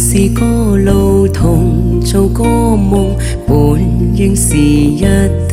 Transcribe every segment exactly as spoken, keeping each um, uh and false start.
是個路同做個夢，本應是一對。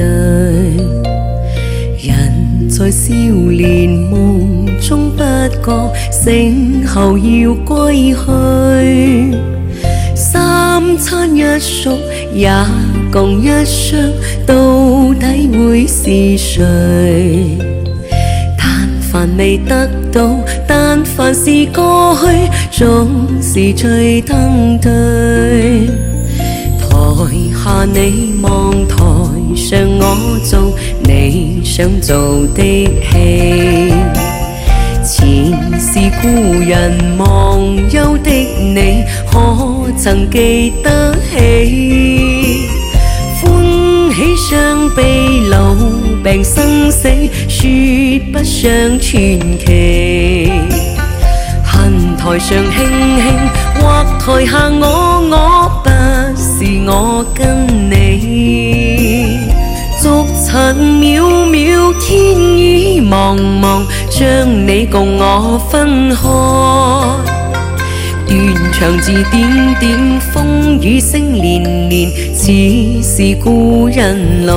人在少年夢中不覺，醒後要歸去。三餐一宿也共一雙，到底會是誰？但凡未得到，但凡是過去，總是最登對。台下你望，台上我做你想做的戲。前是故人忘憂的你，可曾記得起？歡喜傷悲老病生死，說不上傳奇。恨台上輕輕，或台下我我，不是我跟你。逐塵渺渺，天意茫茫，將你共我分開。斷腸字點點，風雨聲連連，似是故人來。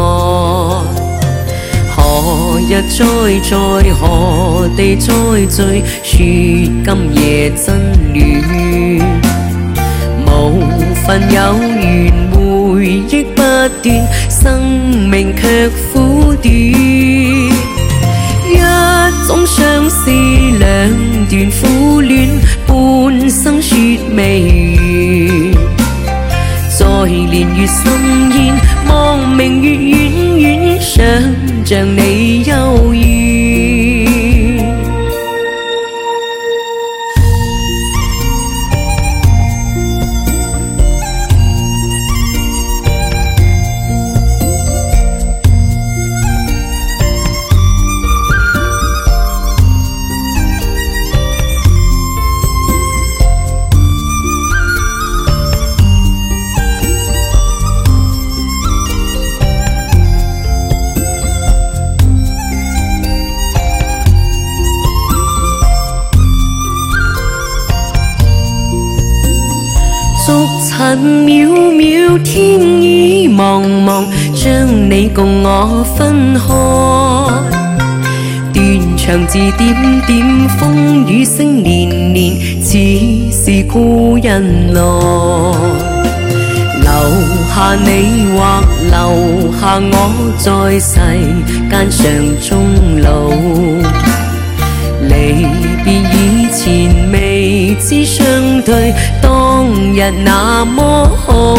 何日再在，何地再聚，說今夜真戀。無份有緣，回憶不斷，生命卻苦短。一種相思，兩段苦戀，半生說未完。在年月深煙，望明月遠遠，想像你幽怨。逐塵渺渺，天意茫茫，將你共我分開。斷腸字點點，風雨聲連連，似是故人來。留下你或留下我，在世間上終老。離別以前未知相對，當日那麼好。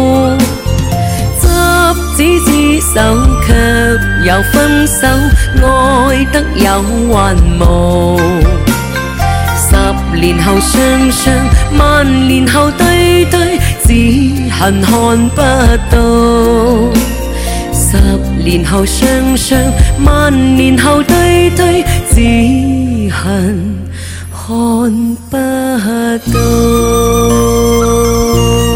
執子之手，卻又分手，愛得有還無。十年後雙雙，萬年後對對，只恨看不到。十年後雙雙，萬年後對對，只恨看不到。